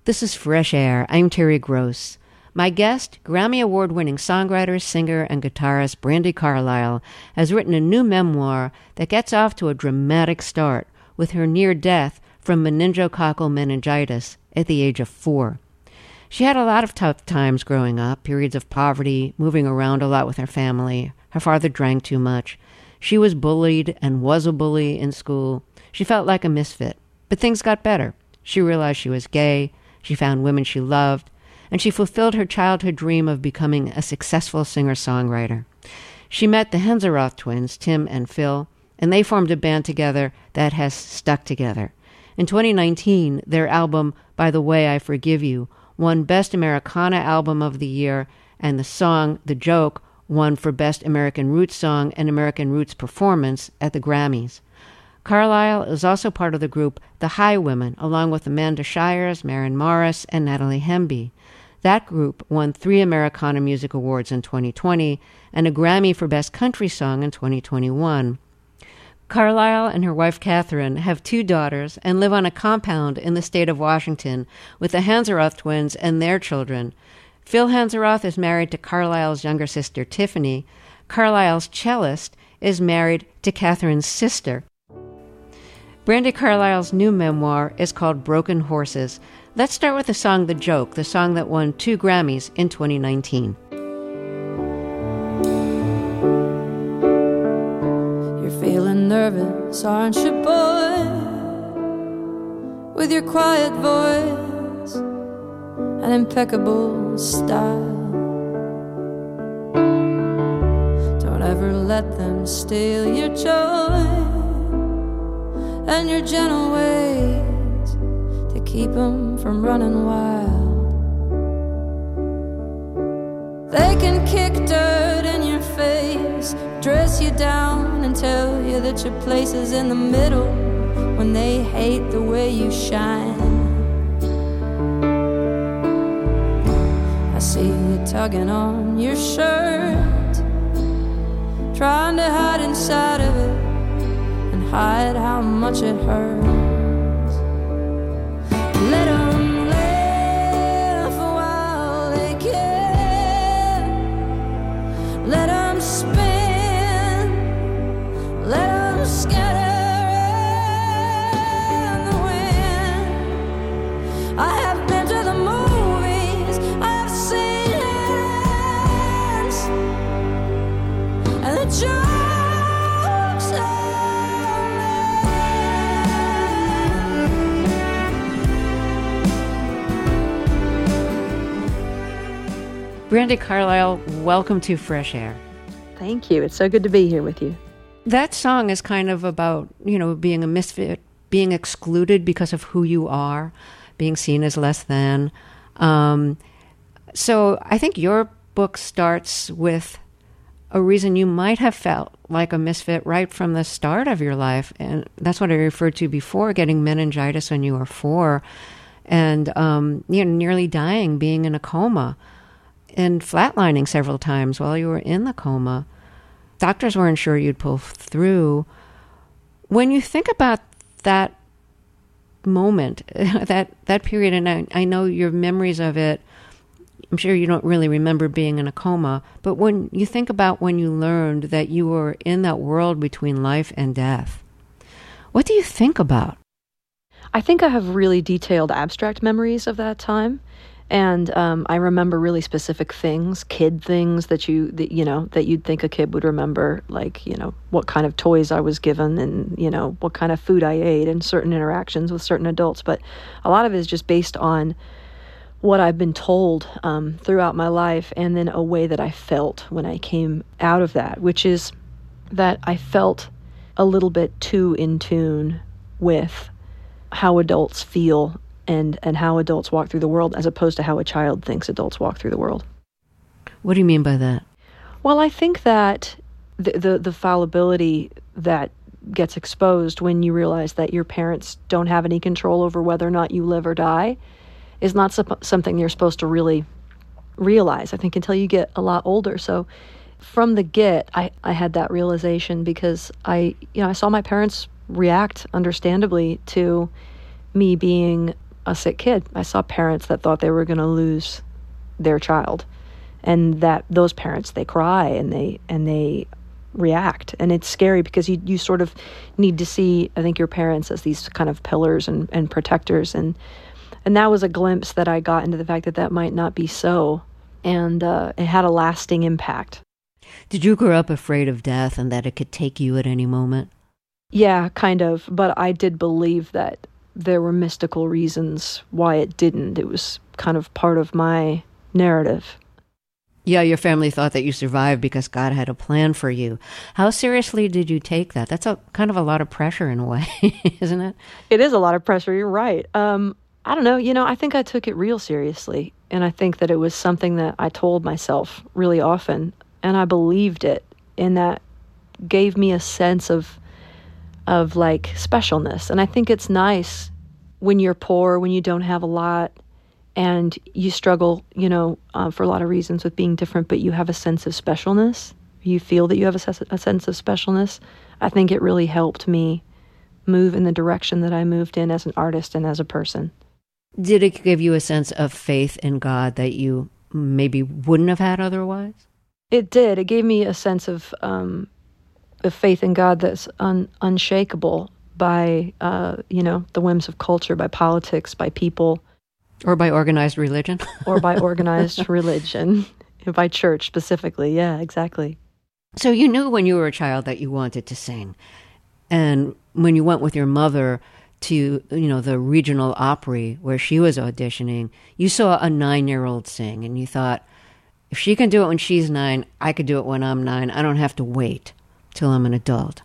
This is Fresh Air. I'm Terry Gross. My guest, Grammy Award-winning songwriter, singer, and guitarist Brandi Carlile, has written a new memoir that gets off to a dramatic start with her near death from meningococcal meningitis at the age of 4. She had a lot of tough times growing up, periods of poverty, moving around a lot with her family. Her father drank too much. She was bullied and was a bully in school. She felt like a misfit. But things got better. She realized she was gay. She found women she loved, and she fulfilled her childhood dream of becoming a successful singer-songwriter. She met the Henseroth twins, Tim and Phil, and they formed a band together that has stuck together. In 2019, their album, By the Way I Forgive You, won Best Americana Album of the Year, and the song, The Joke, won for Best American Roots Song and American Roots Performance at the Grammys. Carlile is also part of the group The Highwomen, along with Amanda Shires, Maren Morris, and Natalie Hemby. That group won 3 Americana Music Awards in 2020 and a Grammy for Best Country Song in 2021. Carlile and her wife Catherine have 2 daughters and live on a compound in the state of Washington with the Henseroth twins and their children. Phil Henseroth is married to Carlile's younger sister Tiffany. Carlile's cellist is married to Catherine's sister. Brandi Carlile's new memoir is called Broken Horses. Let's start with the song The Joke, the song that won 2 Grammys in 2019. You're feeling nervous, aren't you, boy? With your quiet voice and impeccable style. Don't ever let them steal your joy and your gentle ways to keep them from running wild. They can kick dirt in your face, dress you down and tell you that your place is in the middle when they hate the way you shine. I see you tugging on your shirt, trying to hide inside of it, hide how much it hurts. Let them laugh while they can. Let them spin. Let them scatter in the wind. I have been to the movies. I have seen it. And the jokes Brandi Carlile, welcome to Fresh Air. Thank you. It's so good to be here with you. That song is kind of about, being a misfit, being excluded because of who you are, being seen as less than. So I think your book starts with a reason you might have felt like a misfit right from the start of your life. And that's what I referred to before, getting meningitis when you were 4 and nearly dying, being in a coma. And flatlining several times while you were in the coma. Doctors weren't sure you'd pull through. When you think about that moment, that period, and I know your memories of it, I'm sure you don't really remember being in a coma, but when you think about when you learned that you were in that world between life and death, what do you think about? I think I have really detailed abstract memories of that time. And I remember really specific things, kid things that you'd think a kid would remember, like, what kind of toys I was given and, what kind of food I ate and certain interactions with certain adults. But a lot of it is just based on what I've been told throughout my life, and then a way that I felt when I came out of that, which is that I felt a little bit too in tune with how adults feel and how adults walk through the world, as opposed to how a child thinks adults walk through the world. What do you mean by that? Well, I think that the fallibility that gets exposed when you realize that your parents don't have any control over whether or not you live or die is not something you're supposed to really realize, I think, until you get a lot older. So from the get, I had that realization because I saw my parents react understandably to me being a sick kid. I saw parents that thought they were going to lose their child, and that those parents, they cry and they react, and it's scary because you sort of need to see, I think, your parents as these kind of pillars and protectors, and that was a glimpse that I got into the fact that that might not be so, and it had a lasting impact. Did you grow up afraid of death and that it could take you at any moment? Yeah, kind of, but I did believe that there were mystical reasons why it didn't. It was kind of part of my narrative. Yeah, your family thought that you survived because God had a plan for you. How seriously did you take that? That's kind of a lot of pressure in a way, isn't it? It is a lot of pressure, you're right. I don't know, I think I took it real seriously, and I think that it was something that I told myself really often, and I believed it, and that gave me a sense of like specialness. And I think it's nice when you're poor, when you don't have a lot, and you struggle, for a lot of reasons with being different, but you have a sense of specialness. You feel that you have a sense of specialness. I think it really helped me move in the direction that I moved in as an artist and as a person. Did it give you a sense of faith in God that you maybe wouldn't have had otherwise? It did. It gave me a sense of faith in God that's unshakable by, the whims of culture, by politics, by people. Or by organized religion. Or by organized religion. By church specifically. Yeah, exactly. So you knew when you were a child that you wanted to sing. And when you went with your mother to, the regional Opry where she was auditioning, you saw a 9-year-old sing and you thought, if she can do it when she's 9, I could do it when I'm 9. I don't have to wait till I'm an adult.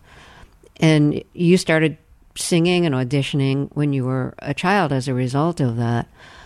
And you started singing and auditioning when you were a child as a result of that.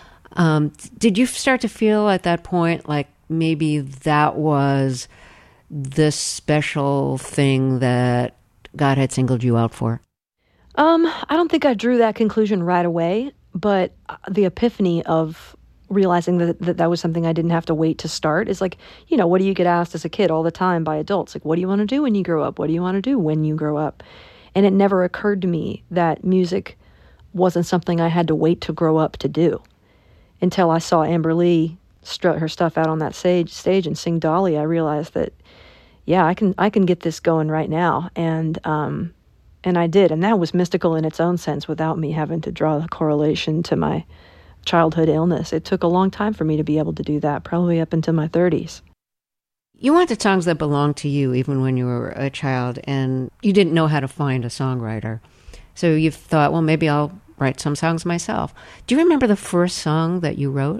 Did you start to feel at that point like maybe that was the special thing that God had singled you out for? I don't think I drew that conclusion right away, but the epiphany of realizing that was something I didn't have to wait to start is like, what do you get asked as a kid all the time by adults? Like, what do you want to do when you grow up? What do you want to do when you grow up? And it never occurred to me that music wasn't something I had to wait to grow up to do until I saw Amber Lee strut her stuff out on that stage and sing Dolly. I realized that, yeah, I can get this going right now. And I did. And that was mystical in its own sense without me having to draw the correlation to my childhood illness. It took a long time for me to be able to do that, probably up into my 30s. You wanted songs that belonged to you even when you were a child, and you didn't know how to find a songwriter. So you thought, well, maybe I'll write some songs myself. Do you remember the first song that you wrote?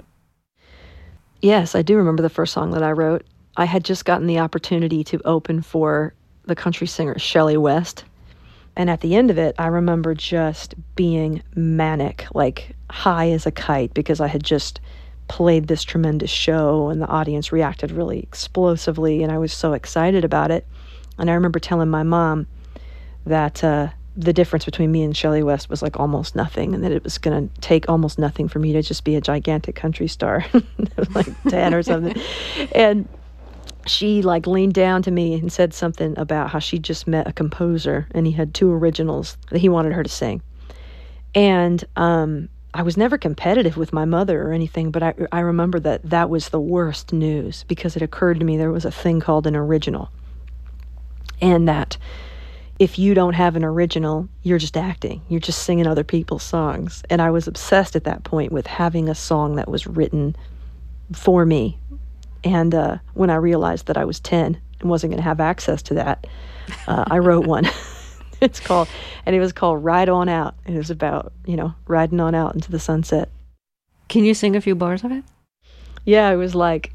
Yes, I do remember the first song that I wrote. I had just gotten the opportunity to open for the country singer Shelley West. And at the end of it, I remember just being manic, like high as a kite, because I had just played this tremendous show and the audience reacted really explosively, and I was so excited about it. And I remember telling my mom that the difference between me and Shelley West was like almost nothing, and that it was going to take almost nothing for me to just be a gigantic country star, like 10 or something. And she leaned down to me and said something about how she just met a composer and he had 2 originals that he wanted her to sing. And I was never competitive with my mother or anything, but I remember that was the worst news, because it occurred to me there was a thing called an original. And that if you don't have an original, you're just acting. You're just singing other people's songs. And I was obsessed at that point with having a song that was written for me. And when I realized that I was 10 and wasn't going to have access to that, I wrote one. It was called Ride On Out. It was about, riding on out into the sunset. Can you sing a few bars of it? Yeah, it was like,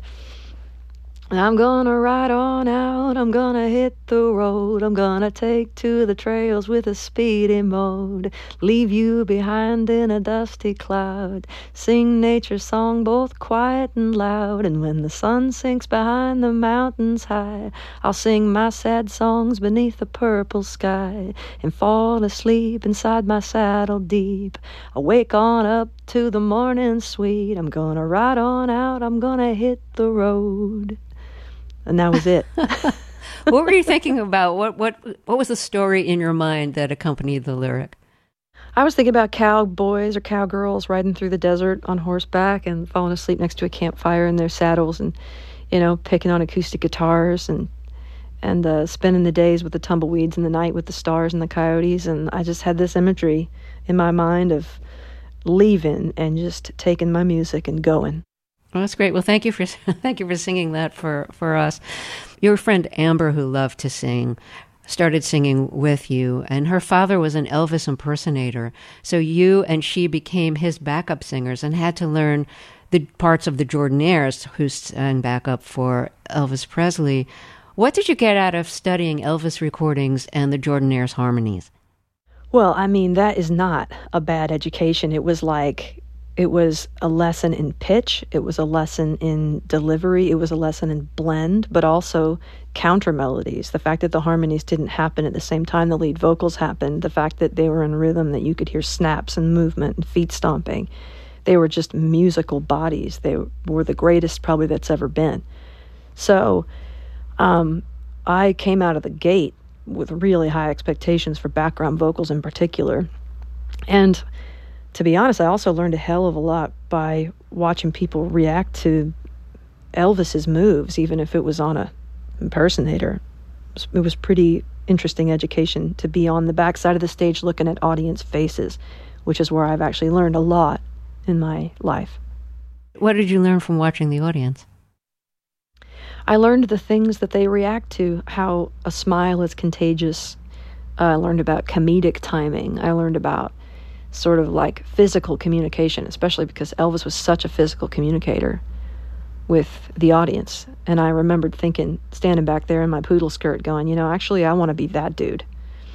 I'm gonna ride on out, I'm gonna hit the road, I'm gonna take to the trails with a speedy mode, leave you behind in a dusty cloud, sing nature's song both quiet and loud, and when the sun sinks behind the mountains high, I'll sing my sad songs beneath the purple sky, and fall asleep inside my saddle deep, awake on up to the morning sweet, I'm gonna ride on out, I'm gonna hit the road. And that was it. What were you thinking about? What was the story in your mind that accompanied the lyric? I was thinking about cowboys or cowgirls riding through the desert on horseback and falling asleep next to a campfire in their saddles and, picking on acoustic guitars and spending the days with the tumbleweeds and the night with the stars and the coyotes. And I just had this imagery in my mind of leaving and just taking my music and going. Well, that's great. Well, thank you for singing that for us. Your friend Amber, who loved to sing, started singing with you, and her father was an Elvis impersonator. So you and she became his backup singers and had to learn the parts of the Jordanaires, who sang backup for Elvis Presley. What did you get out of studying Elvis recordings and the Jordanaires' harmonies? Well, I mean, that is not a bad education. It was a lesson in pitch, it was a lesson in delivery, it was a lesson in blend, but also counter melodies. The fact that the harmonies didn't happen at the same time the lead vocals happened, the fact that they were in rhythm, that you could hear snaps and movement and feet stomping. They were just musical bodies. They were the greatest probably that's ever been. So I came out of the gate with really high expectations for background vocals in particular. And to be honest, I also learned a hell of a lot by watching people react to Elvis's moves, even if it was on a impersonator. It was pretty interesting education to be on the backside of the stage looking at audience faces, which is where I've actually learned a lot in my life. What did you learn from watching the audience? I learned the things that they react to, how a smile is contagious. I learned about comedic timing. I learned about sort of like physical communication, especially because Elvis was such a physical communicator with the audience. And I remembered thinking, standing back there in my poodle skirt going, actually, I want to be that dude.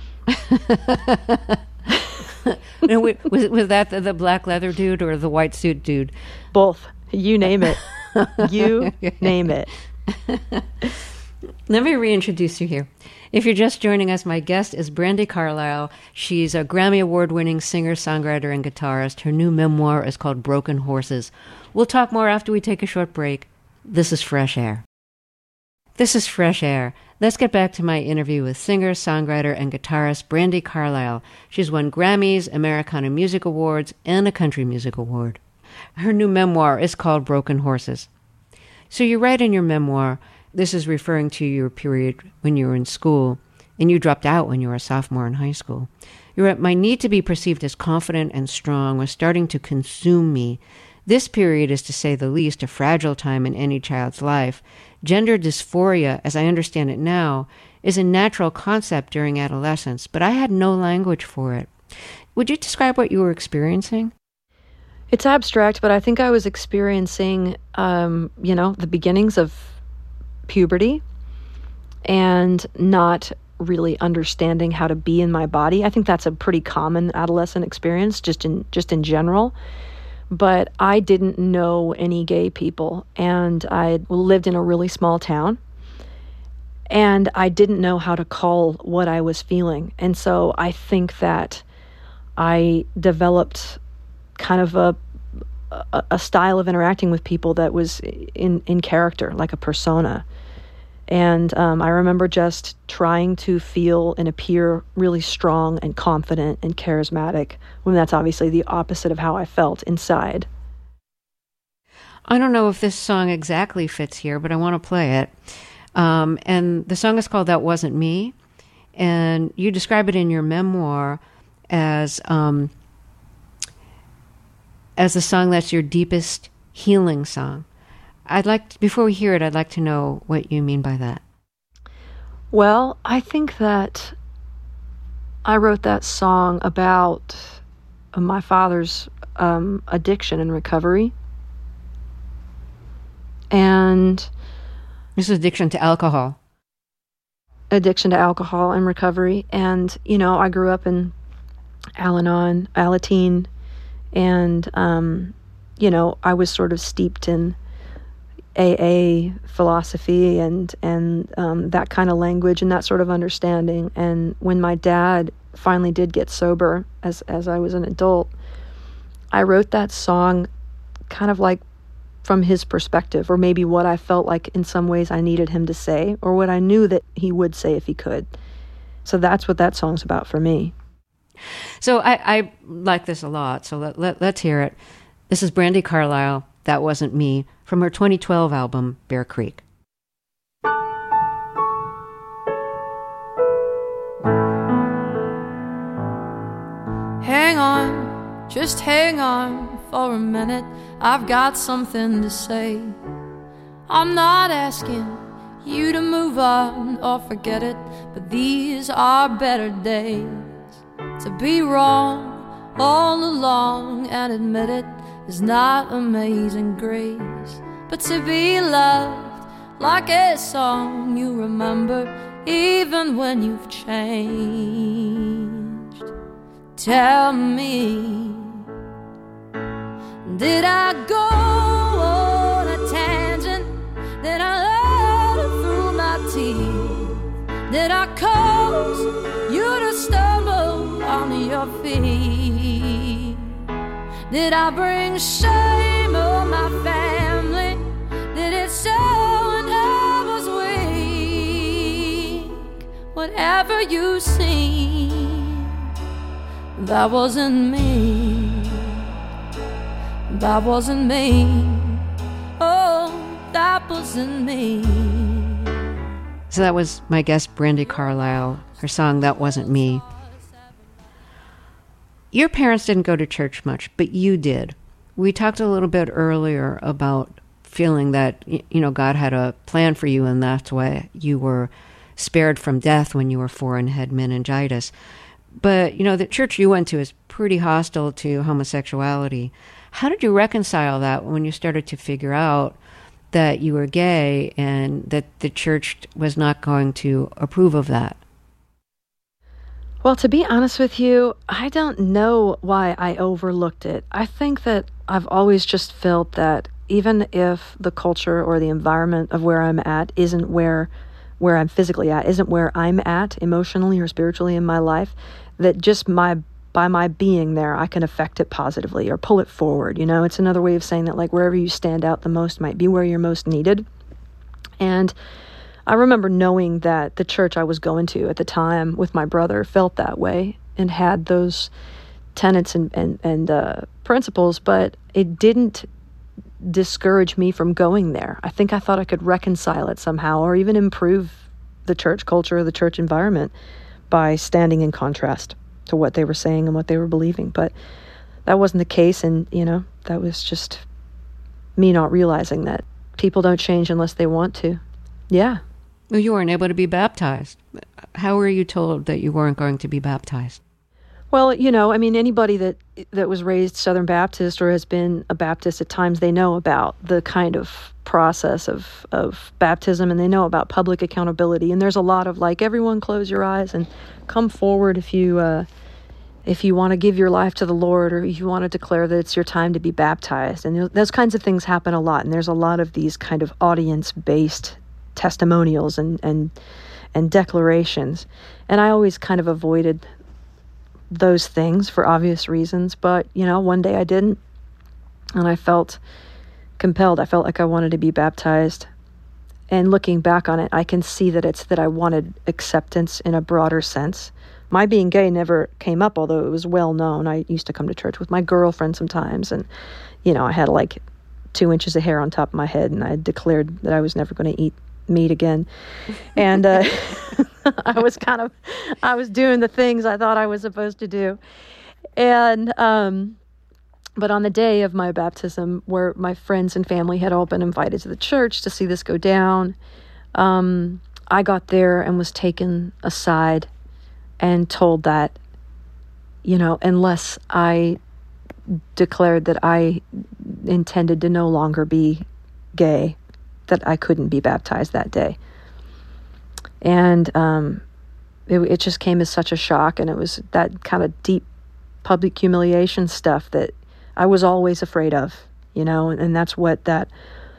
Was that the black leather dude or the white suit dude? Both. You name it. You name it. Let me reintroduce you here. If you're just joining us, my guest is Brandi Carlile. She's a Grammy Award-winning singer, songwriter, and guitarist. Her new memoir is called Broken Horses. We'll talk more after we take a short break. This is Fresh Air. This is Fresh Air. Let's get back to my interview with singer, songwriter, and guitarist Brandi Carlile. She's won Grammys, Americana Music Awards, and a Country Music Award. Her new memoir is called Broken Horses. So you write in your memoir, this is referring to your period when you were in school, and you dropped out when you were a sophomore in high school. You wrote, "My need to be perceived as confident and strong was starting to consume me. This period is, to say the least, a fragile time in any child's life. Gender dysphoria, as I understand it now, is a natural concept during adolescence, but I had no language for it." Would you describe what you were experiencing? It's abstract, but I think I was experiencing, the beginnings of puberty and not really understanding how to be in my body. I think that's a pretty common adolescent experience, just in general. But I didn't know any gay people, and I lived in a really small town, and I didn't know how to call what I was feeling. And so I think that I developed kind of a style of interacting with people that was in character, like a persona. And I remember just trying to feel and appear really strong and confident and charismatic, when that's obviously the opposite of how I felt inside. I don't know if this song exactly fits here, but I want to play it. And the song is called That Wasn't Me. And you describe it in your memoir as a song that's your deepest healing song. Before we hear it, I'd like to know what you mean by that. Well, I think that I wrote that song about my father's addiction and recovery. And this is addiction to alcohol. Addiction to alcohol and recovery. And, I grew up in Al-Anon, Alateen, and, I was sort of steeped in AA philosophy and that kind of language and that sort of understanding. And when my dad finally did get sober as I was an adult, I wrote that song kind of like from his perspective, or maybe what I felt like in some ways I needed him to say, or what I knew that he would say if he could. So that's what that song's about for me. So I like this a lot. So let's hear it. This is Brandi Carlile, That Wasn't Me, from her 2012 album, Bear Creek. Hang on, just hang on for a minute. I've got something to say. I'm not asking you to move on or forget it, but these are better days. To be wrong all along and admit it is not amazing grace, but to be loved like a song you remember even when you've changed. Tell me, did I go on a tangent? Did I let it through my teeth? Did I cause you to stumble on your feet? Did I bring shame on my family? Did it show when I was weak? Whatever you see, that wasn't me. That wasn't me. Oh, that wasn't me. So that was my guest, Brandi Carlile, her song, That Wasn't Me. Your parents didn't go to church much, but you did. We talked a little bit earlier about feeling that, God had a plan for you, and that's why you were spared from death when you were 4 and had meningitis. But, the church you went to is pretty hostile to homosexuality. How did you reconcile that when you started to figure out that you were gay and that the church was not going to approve of that? Well, to be honest with you, I don't know why I overlooked it. I think that I've always just felt that even if the culture or the environment of where I'm at isn't where I'm physically at, isn't where I'm at emotionally or spiritually in my life, that just by my being there, I can affect it positively or pull it forward. It's another way of saying that, like, wherever you stand out the most might be where you're most needed. And I remember knowing that the church I was going to at the time with my brother felt that way and had those tenets and principles, but it didn't discourage me from going there. I think I thought I could reconcile it somehow or even improve the church culture or the church environment by standing in contrast to what they were saying and what they were believing. But that wasn't the case, and, that was just me not realizing that people don't change unless they want to. Yeah. Well, you weren't able to be baptized. How were you told that you weren't going to be baptized? Well, anybody that was raised Southern Baptist or has been a Baptist at times, they know about the kind of process of baptism, and they know about public accountability. And there's a lot of, like, everyone close your eyes and come forward if you want to give your life to the Lord, or if you want to declare that it's your time to be baptized. And those kinds of things happen a lot. And there's a lot of these kind of audience-based testimonials and declarations. And I always kind of avoided those things for obvious reasons. But, one day I didn't, and I felt compelled. I felt like I wanted to be baptized. And looking back on it, I can see that it's that I wanted acceptance in a broader sense. My being gay never came up, although it was well known. I used to come to church with my girlfriend sometimes, and, I had like 2 inches of hair on top of my head, and I declared that I was never going to eat meat again. And I was doing the things I thought I was supposed to do. And but on the day of my baptism, where my friends and family had all been invited to the church to see this go down, I got there and was taken aside and told that, unless I declared that I intended to no longer be gay, that I couldn't be baptized that day. And it just came as such a shock, and it was that kind of deep public humiliation stuff that I was always afraid of, and that's what that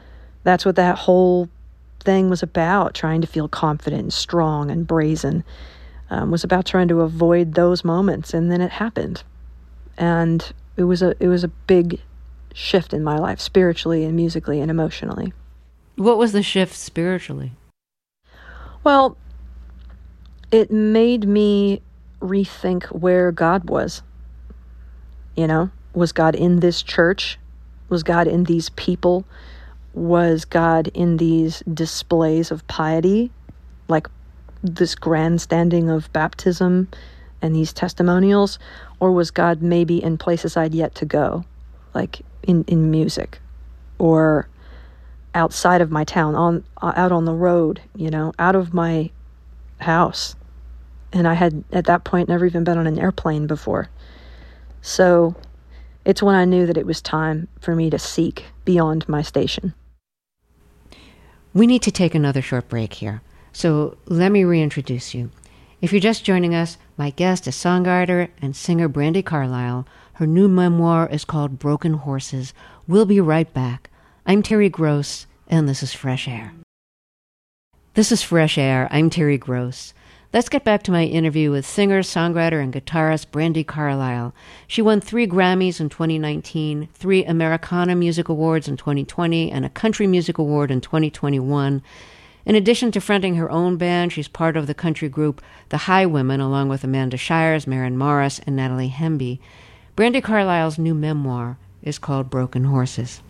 whole thing was about, trying to feel confident and strong and brazen. Was about trying to avoid those moments, and then it happened. And it was a big shift in my life, spiritually and musically and emotionally. What was the shift spiritually? Well, it made me rethink where God was. You know, was God in this church? Was God in these people? Was God in these displays of piety, like this grandstanding of baptism and these testimonials? Or was God maybe in places I'd yet to go, like in music, or outside of my town, out on the road, you know, out of my house? And I had, at that point, never even been on an airplane before. So it's when I knew that it was time for me to seek beyond my station. We need to take another short break here. So let me reintroduce you. If you're just joining us, my guest is songwriter and singer Brandi Carlile. Her new memoir is called Broken Horses. We'll be right back. I'm Terry Gross, and this is Fresh Air. This is Fresh Air. I'm Terry Gross. Let's get back to my interview with singer, songwriter, and guitarist Brandi Carlile. She won 3 Grammys in 2019, 3 Americana Music Awards in 2020, and a Country Music Award in 2021. In addition to fronting her own band, she's part of the country group The Highwomen, along with Amanda Shires, Maren Morris, and Natalie Hemby. Brandi Carlile's new memoir is called Broken Horses.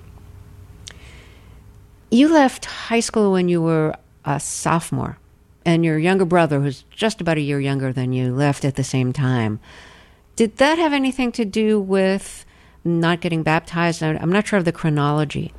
You left high school when you were a sophomore, and your younger brother, who's just about a year younger than you, left at the same time. Did that have anything to do with not getting baptized? I'm not sure of the chronology.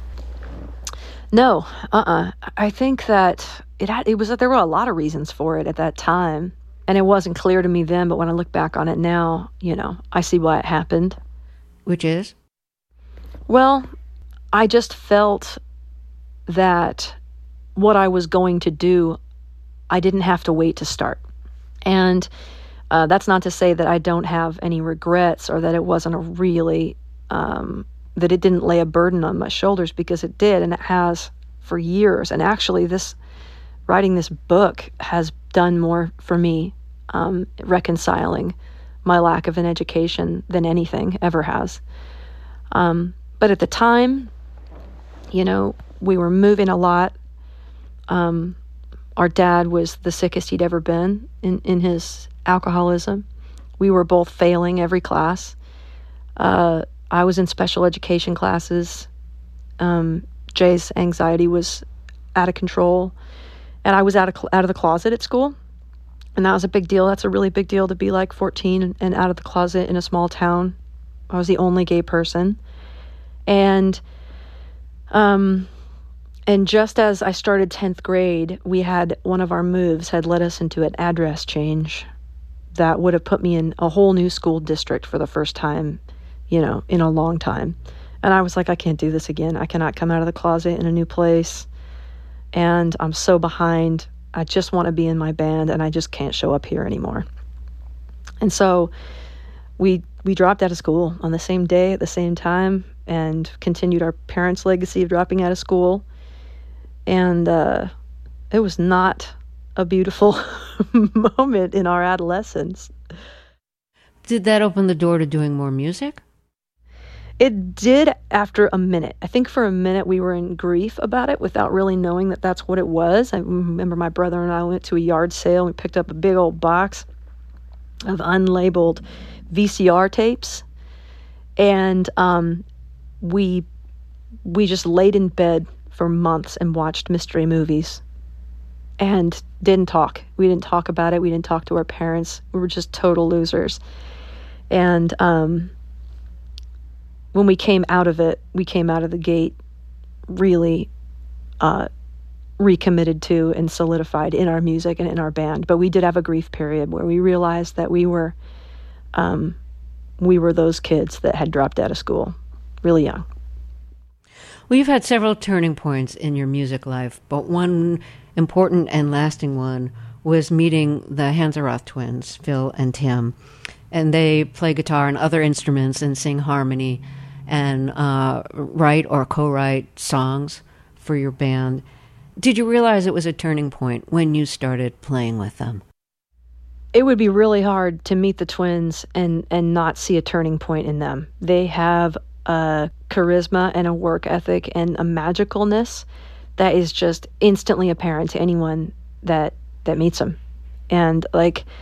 No, I think that it was that there were a lot of reasons for it at that time, and it wasn't clear to me then, but when I look back on it now, you know, I see why it happened. Which is? Well, I just felt that what I was going to do, I didn't have to wait to start. And that's not to say that I don't have any regrets or that it wasn't a really, that it didn't lay a burden on my shoulders, because it did, and it has for years. And actually, writing this book has done more for me, reconciling my lack of an education than anything ever has. But at the time, you know, we were moving a lot. Our dad was the sickest he'd ever been in his alcoholism. We were both failing every class. I was in special education classes. Jay's anxiety was out of control, and I was out of the closet at school, and that was a big deal. That's a really big deal to be like 14 and out of the closet in a small town. I was the only gay person, and just as I started 10th grade, we had one of our moves had led us into an address change that would have put me in a whole new school district for the first time, you know, in a long time. And I was like, I can't do this again. I cannot come out of the closet in a new place. And I'm so behind. I just want to be in my band, and I just can't show up here anymore. And so we dropped out of school on the same day at the same time and continued our parents' legacy of dropping out of school. And it was not a beautiful moment in our adolescence. Did that open the door to doing more music? It did after a minute. I think for a minute we were in grief about it without really knowing that that's what it was. I remember my brother and I went to a yard sale. We picked up a big old box of unlabeled VCR tapes. And we just laid in bed for months and watched mystery movies and didn't talk. We didn't talk about it. We didn't talk to our parents. We were just total losers. And when we came out of it, we came out of the gate really recommitted to and solidified in our music and in our band. But we did have a grief period where we realized that we were those kids that had dropped out of school really young. Well, you've had several turning points in your music life, but one important and lasting one was meeting the Hansaroth twins, Phil and Tim. And they play guitar and other instruments and sing harmony and write or co-write songs for your band. Did you realize it was a turning point when you started playing with them? It would be really hard to meet the twins and not see a turning point in them. They have a charisma and a work ethic and a magicalness that is just instantly apparent to anyone that meets them. And like,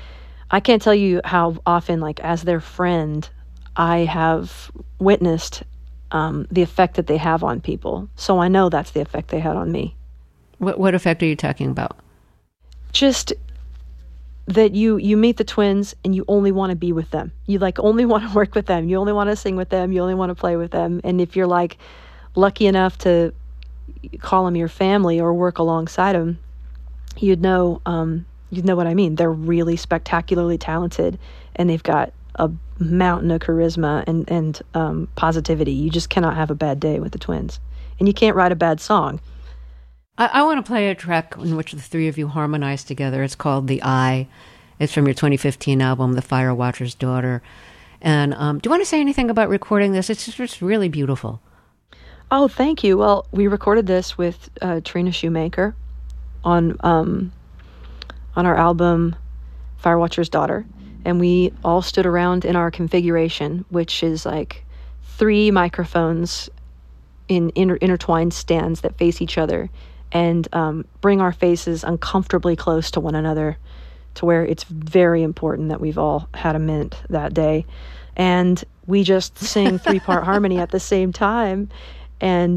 I can't tell you how often, like, as their friend, I have witnessed the effect that they have on people. So I know that's the effect they had on me. What effect are you talking about? Just that you meet the twins and you only want to be with them. You like only want to work with them. You only want to sing with them. You only want to play with them. And if you're like lucky enough to call them your family or work alongside them, you'd know what I mean. They're really spectacularly talented, and they've got a mountain of charisma and positivity. You just cannot have a bad day with the twins, and you can't write a bad song. I want to play a track in which the three of you harmonize together. It's called The Eye. It's from your 2015 album, The Fire Watcher's Daughter. And do you want to say anything about recording this? It's just really beautiful. Oh, thank you. Well, we recorded this with Trina Shoemaker on our album, Fire Watcher's Daughter. And we all stood around in our configuration, which is like 3 microphones in intertwined stands that face each other, and bring our faces uncomfortably close to one another, to where it's very important that we've all had a mint that day. And we just sing 3-part harmony at the same time. And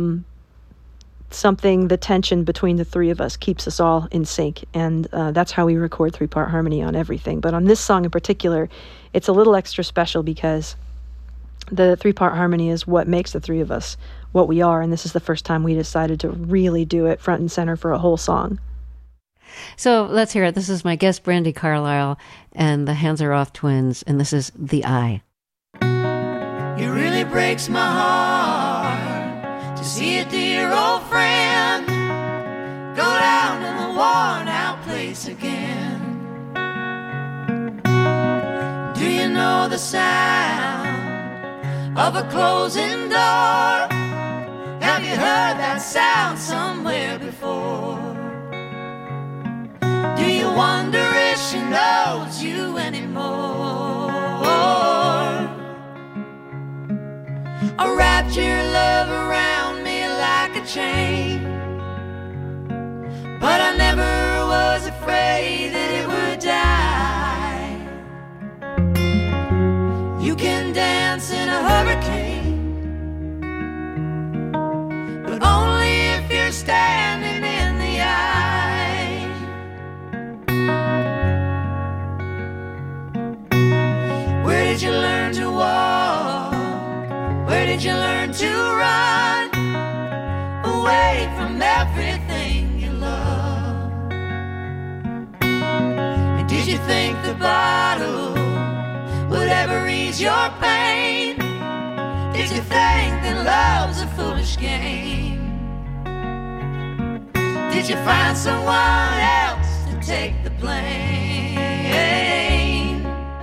the tension between the 3 of us keeps us all in sync. And that's how we record 3-part harmony on everything. But on this song in particular, it's a little extra special because the 3-part harmony is what makes the 3 of us what we are. And this is the first time we decided to really do it front and center for a whole song. So let's hear it. This is my guest, Brandi Carlile, and the Hanseroth Twins, and this is The Eye. It really breaks my heart to see a dear old friend go down in the worn-out place again. Do you know the sound of a closing door? Have you heard that sound somewhere before? Do you wonder if she knows you anymore? I wrapped your love around me like a chain, but I never was afraid that it would die. You can dance in a hurricane, but only if you're standing in the eye. Where did you learn to walk? Where did you learn to run away from everything you love? And did you think the bottle would ever ease your pain? Did you think that love's a foolish game? Did you find someone else to take the blame?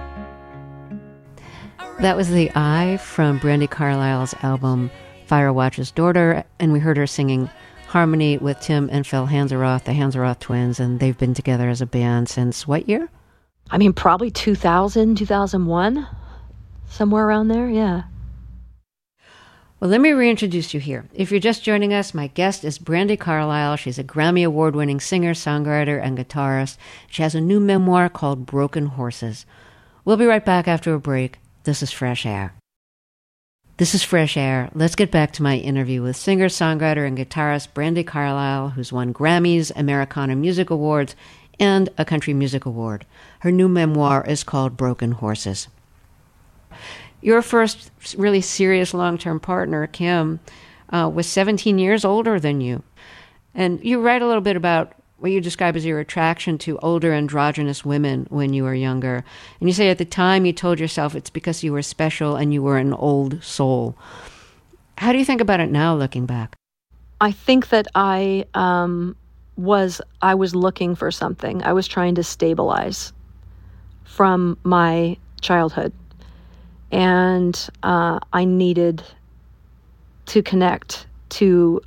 That was The Eye from Brandi Carlile's album, Fire Watcher's Daughter, and we heard her singing harmony with Tim and Phil Hanseroth, the Hanseroth Twins, and they've been together as a band since what year? I mean, probably 2000, 2001, somewhere around there, yeah. Well, let me reintroduce you here. If you're just joining us, my guest is Brandi Carlile. She's a Grammy Award-winning singer, songwriter, and guitarist. She has a new memoir called Broken Horses. We'll be right back after a break. This is Fresh Air. This is Fresh Air. Let's get back to my interview with singer, songwriter, and guitarist Brandi Carlile, who's won Grammys, Americana Music Awards, and a Country Music Award. Her new memoir is called Broken Horses. Your first really serious long-term partner, Kim, was 17 years older than you. And you write a little bit about what you describe as your attraction to older androgynous women when you were younger. And you say at the time you told yourself it's because you were special and you were an old soul. How do you think about it now, looking back? I think that I was looking for something. I was trying to stabilize from my childhood. And I needed to connect to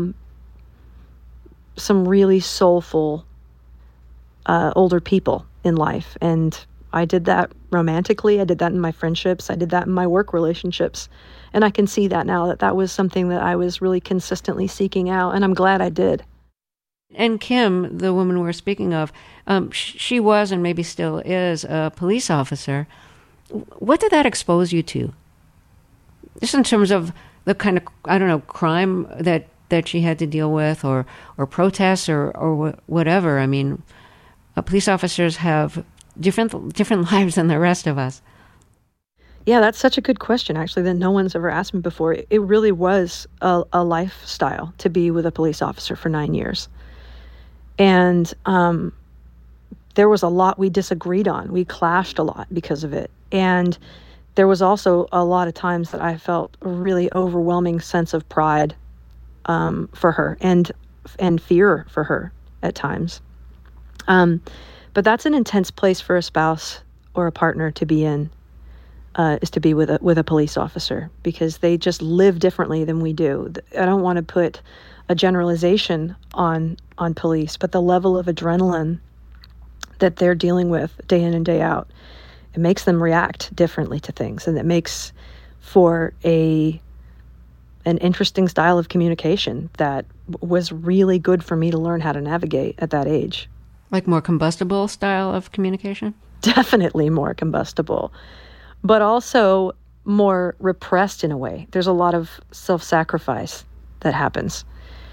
some really soulful older people in life. And I did that romantically. I did that in my friendships. I did that in my work relationships. And I can see that now, that was something that I was really consistently seeking out. And I'm glad I did. And Kim, the woman we're speaking of, she was and maybe still is a police officer. What did that expose you to? Just in terms of the kind of, I don't know, crime that she had to deal with, or protests, or whatever. I mean, police officers have different lives than the rest of us. Yeah, that's such a good question, actually, that no one's ever asked me before. It really was a lifestyle to be with a police officer for 9 years. And there was a lot we disagreed on. We clashed a lot because of it. And there was also a lot of times that I felt a really overwhelming sense of pride for her and fear for her at times. But that's an intense place for a spouse or a partner to be in, is to be with a police officer, because they just live differently than we do. I don't want to put a generalization on police, but the level of adrenaline that they're dealing with day in and day out, it makes them react differently to things, and it makes for an interesting style of communication that was really good for me to learn how to navigate at that age. Like more combustible style of communication? Definitely more combustible, but also more repressed in a way. There's a lot of self-sacrifice that happens.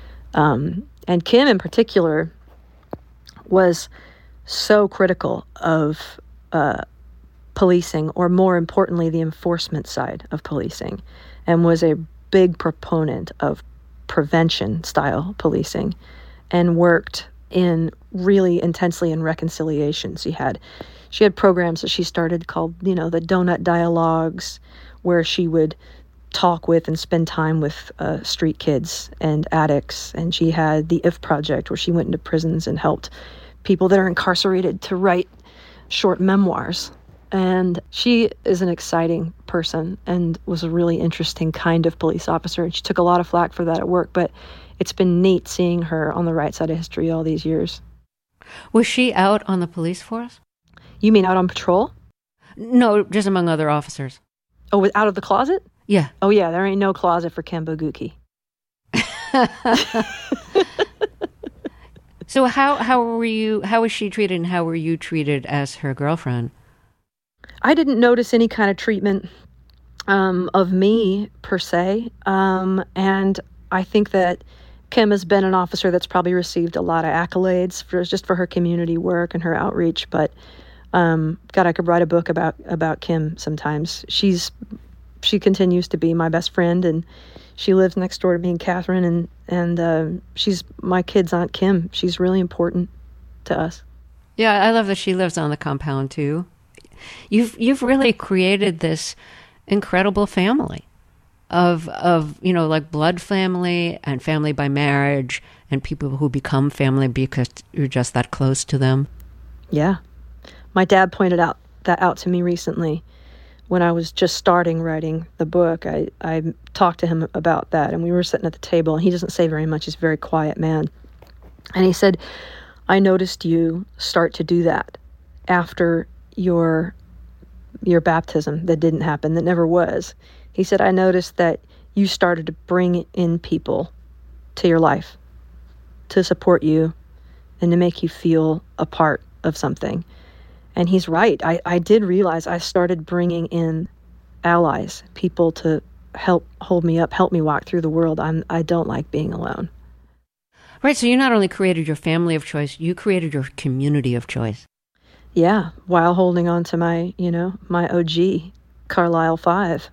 And Kim in particular was so critical of policing, or more importantly, the enforcement side of policing, and was a big proponent of prevention style policing, and worked in really intensely in reconciliation. She had programs that she started called, the Donut Dialogues, where she would talk with and spend time with street kids and addicts. And she had the IF Project, where she went into prisons and helped people that are incarcerated to write short memoirs. And she is an exciting person and was a really interesting kind of police officer. And she took a lot of flack for that at work, but it's been neat seeing her on the right side of history all these years. Was she out on the police force? You mean out on patrol? No, just among other officers. Oh, out of the closet? Yeah. Oh, yeah, there ain't no closet for Kim Bogucki. So how was she treated, and how were you treated as her girlfriend? I didn't notice any kind of treatment of me per se, and I think that Kim has been an officer that's probably received a lot of accolades for her community work and her outreach. But God, I could write a book about Kim sometimes. She continues to be my best friend, and she lives next door to me and Catherine, and she's my kid's Aunt Kim. She's really important to us. Yeah, I love that she lives on the compound too. You've really created this incredible family of like blood family and family by marriage, and people who become family because you're just that close to them. Yeah. My dad pointed that out to me recently when I was just starting writing the book. I talked to him about that, and we were sitting at the table, and he doesn't say very much. He's a very quiet man. And he said, I noticed you start to do that after your baptism that didn't happen, that never was. He said, I noticed that you started to bring in people to your life to support you and to make you feel a part of something. And he's right. I did realize I started bringing in allies, people to help hold me up, help me walk through the world. I don't like being alone. Right, so you not only created your family of choice, you created your community of choice. Yeah, while holding on to my OG, Carlisle 5.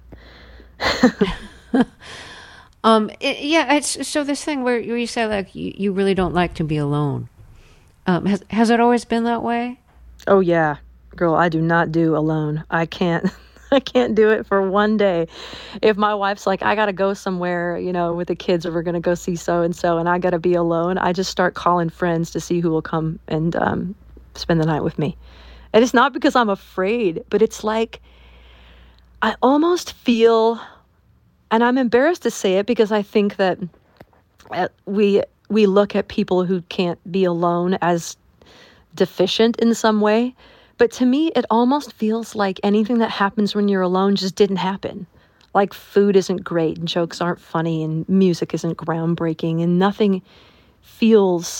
It's so this thing where you say like you really don't like to be alone. Has it always been that way? Oh yeah, girl, I do not do alone. I can't do it for one day. If my wife's like, I gotta go somewhere, with the kids, or we're gonna go see so and so, and I gotta be alone, I just start calling friends to see who will come and spend the night with me. And it's not because I'm afraid, but it's like I almost feel, and I'm embarrassed to say it because I think that we look at people who can't be alone as deficient in some way. But to me, it almost feels like anything that happens when you're alone just didn't happen. Like food isn't great, and jokes aren't funny, and music isn't groundbreaking, and nothing feels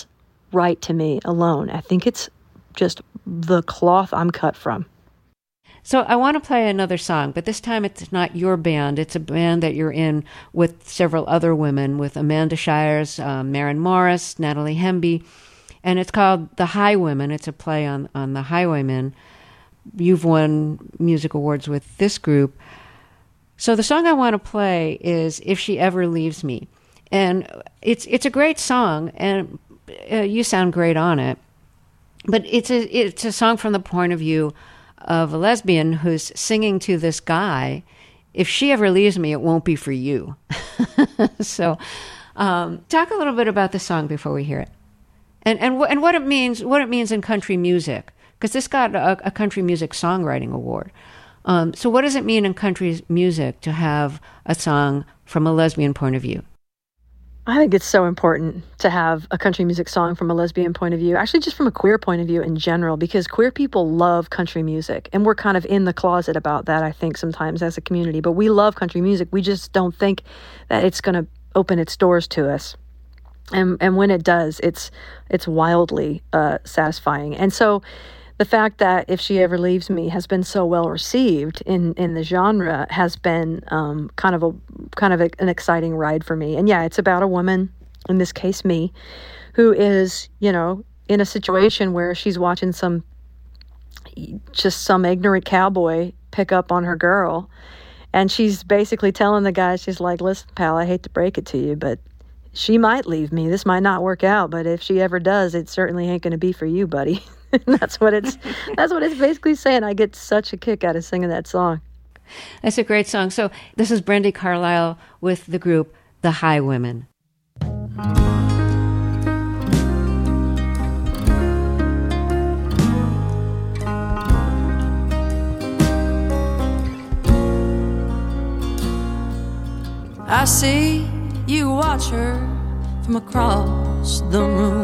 right to me alone. I think it's just the cloth I'm cut from. So I want to play another song, but this time it's not your band. It's a band that you're in with several other women, with Amanda Shires, Maren Morris, Natalie Hemby, and it's called The Highwomen. It's a play on the Highwaymen. You've won music awards with this group. So the song I want to play is If She Ever Leaves Me. And it's a great song, and you sound great on it. But it's a song from the point of view of a lesbian who's singing to this guy, if she ever leaves me, it won't be for you. So talk a little bit about the song before we hear it. And what it means in country music, because this got a country music songwriting award. So what does it mean in country music to have a song from a lesbian point of view? I think it's so important to have a country music song from a lesbian point of view, actually just from a queer point of view in general, because queer people love country music. And we're kind of in the closet about that, I think, sometimes as a community. But we love country music. We just don't think that it's going to open its doors to us. And when it does, it's wildly satisfying. And so the fact that If She Ever Leaves Me has been so well received in the genre has been kind of an exciting ride for me. And yeah, it's about a woman, in this case me, who is, in a situation where she's watching some ignorant cowboy pick up on her girl, and she's basically telling the guy, she's like, "Listen, pal, I hate to break it to you, but she might leave me. This might not work out, but if she ever does, it certainly ain't going to be for you, buddy." That's what it's basically saying. I get such a kick out of singing that song. That's a great song. So this is Brandi Carlile with the group The Highwomen. I see you watch her from across the room,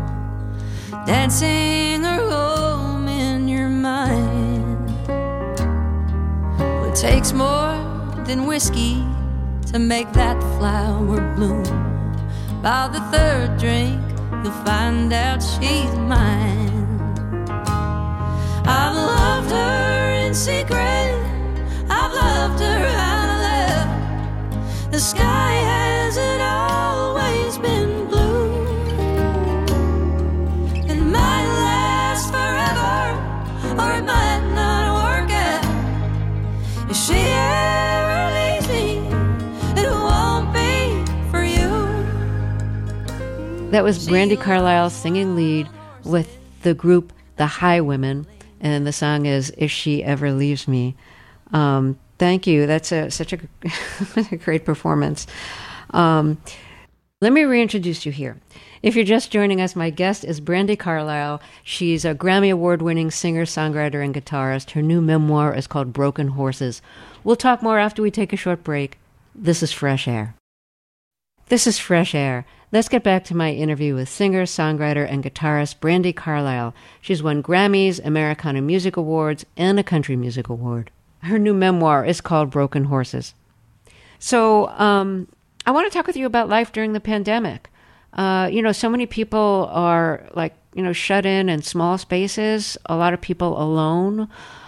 dancing her home in your mind. Well, it takes more than whiskey to make that flower bloom. By the third drink, you'll find out she's mine. I've loved her in secret, I've loved her out loud. The sky hasn't always been blue. It might last forever, or it might not work out. If she ever leaves me, it won't be for you. That was Brandi Carlile singing lead with the group The Highwomen, and the song is If She Ever Leaves Me. Thank you. That's such a great performance. Let me reintroduce you here. If you're just joining us, my guest is Brandi Carlile. She's a Grammy Award-winning singer, songwriter, and guitarist. Her new memoir is called Broken Horses. We'll talk more after we take a short break. This is Fresh Air. This is Fresh Air. Let's get back to my interview with singer, songwriter, and guitarist Brandi Carlile. She's won Grammys, Americana Music Awards, and a Country Music Award. Her new memoir is called Broken Horses. So I want to talk with you about life during the pandemic. So many people are shut in small spaces, a lot of people alone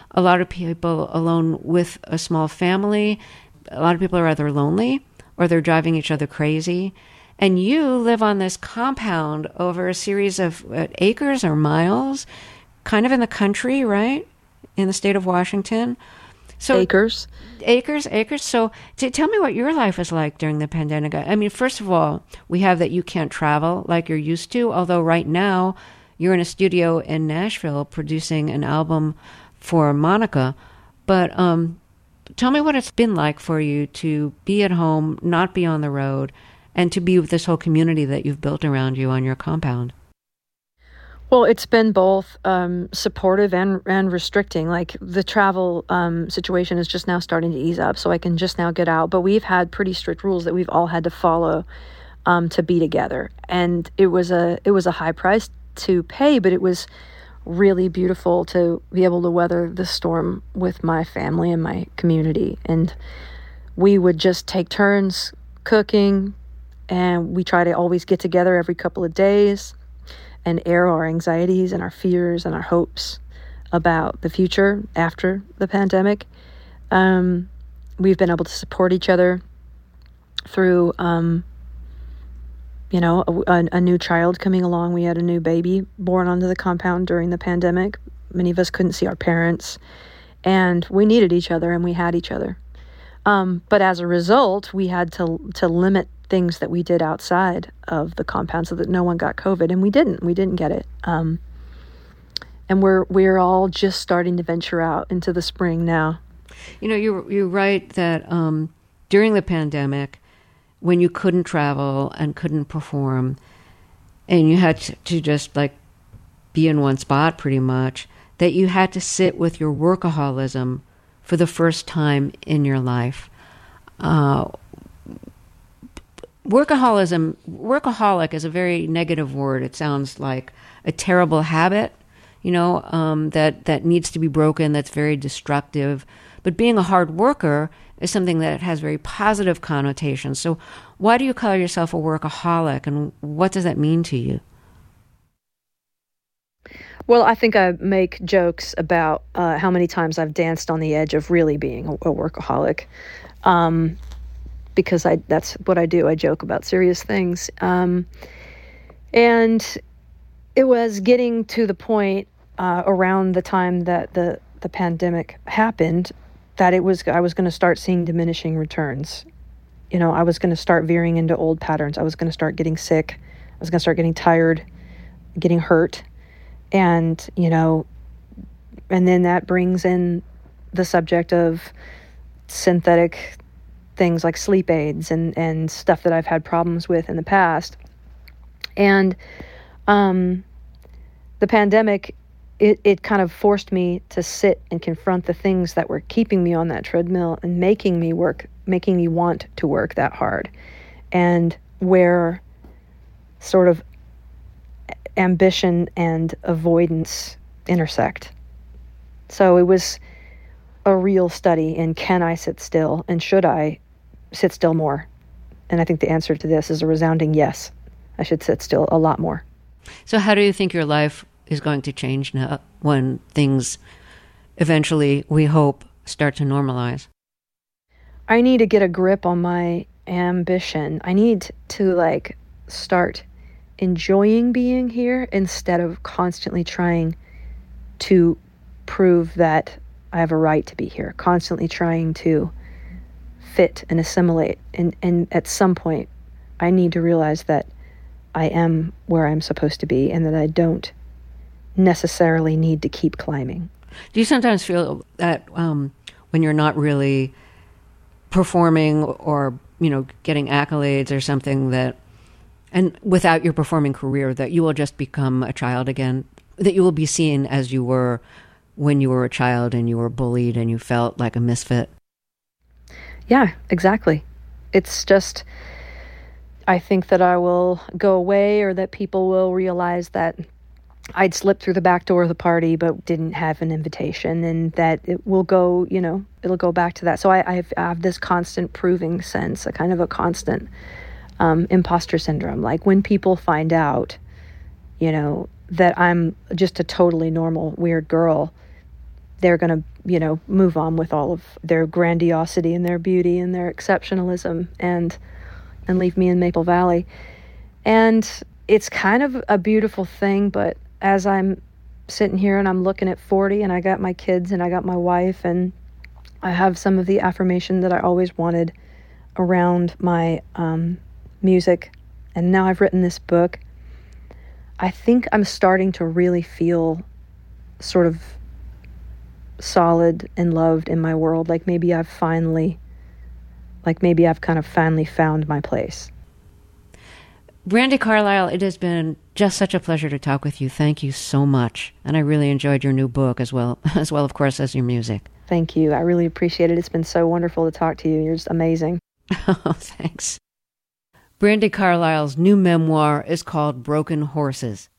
with a small family. A lot of people are either lonely or they're driving each other crazy. And you live on this compound over a series of acres or miles, kind of in the country, right? In the state of Washington. So Acres. So tell me what your life is like during the pandemic. I mean, first of all, we have that you can't travel like you're used to, although right now you're in a studio in Nashville producing an album for Monica. But tell me what it's been like for you to be at home, not be on the road, and to be with this whole community that you've built around you on your compound. Well, it's been both supportive and restricting. Like the travel situation is just now starting to ease up, so I can just now get out. But we've had pretty strict rules that we've all had to follow to be together, and it was a high price to pay, but it was really beautiful to be able to weather the storm with my family and my community. And we would just take turns cooking, and we try to always get together every couple of days. and air our anxieties and our fears and our hopes about the future after the pandemic. We've been able to support each other through, a new child coming along. We had a new baby born onto the compound during the pandemic. Many of us couldn't see our parents, and we needed each other, and we had each other. But as a result, we had to limit things that we did outside of the compound so that no one got COVID, and we didn't get it. And we're all just starting to venture out into the spring now. You're right that during the pandemic, when you couldn't travel and couldn't perform, and you had to just like be in one spot pretty much, that you had to sit with your workaholism for the first time in your life. Workaholic is a very negative word. It sounds like a terrible habit, that needs to be broken, that's very destructive. But being a hard worker is something that has very positive connotations. So why do you call yourself a workaholic, and what does that mean to you? Well, I think I make jokes about how many times I've danced on the edge of really being a workaholic, because that's what I do. I joke about serious things. And it was getting to the point around the time that the pandemic happened that I was going to start seeing diminishing returns. I was going to start veering into old patterns. I was going to start getting sick. I was going to start getting tired, getting hurt. And, and then that brings in the subject of synthetic things like sleep aids and stuff that I've had problems with in the past. And the pandemic, it kind of forced me to sit and confront the things that were keeping me on that treadmill and making me want to work that hard, and where sort of ambition and avoidance intersect. So it was a real study in, can I sit still, and should I sit still more? And I think the answer to this is a resounding yes. I should sit still a lot more. So how do you think your life is going to change now when things eventually, we hope, start to normalize? I need to get a grip on my ambition. I need to start enjoying being here instead of constantly trying to prove that I have a right to be here, constantly trying to fit and assimilate. And at some point, I need to realize that I am where I'm supposed to be and that I don't necessarily need to keep climbing. Do you sometimes feel that when you're not really performing or, getting accolades or something, that, and without your performing career, that you will just become a child again, that you will be seen as you were when you were a child and you were bullied and you felt like a misfit? Yeah, exactly. It's just, I think that I will go away, or that people will realize that I'd slipped through the back door of the party but didn't have an invitation, and that it will go, it'll go back to that. So I have this constant proving sense, a kind of a constant imposter syndrome. Like when people find out, that I'm just a totally normal, weird girl, they're going to, move on with all of their grandiosity and their beauty and their exceptionalism and leave me in Maple Valley. And it's kind of a beautiful thing, but as I'm sitting here and I'm looking at 40 and I got my kids and I got my wife and I have some of the affirmation that I always wanted around my music, and now I've written this book, I think I'm starting to really feel sort of solid and loved in my world. Like maybe I've kind of finally found my place. Brandi Carlile, it has been just such a pleasure to talk with you. Thank you so much. And I really enjoyed your new book as well, of course, as your music. Thank you. I really appreciate it. It's been so wonderful to talk to you. You're just amazing. Oh, thanks. Brandi Carlile's new memoir is called Broken Horses.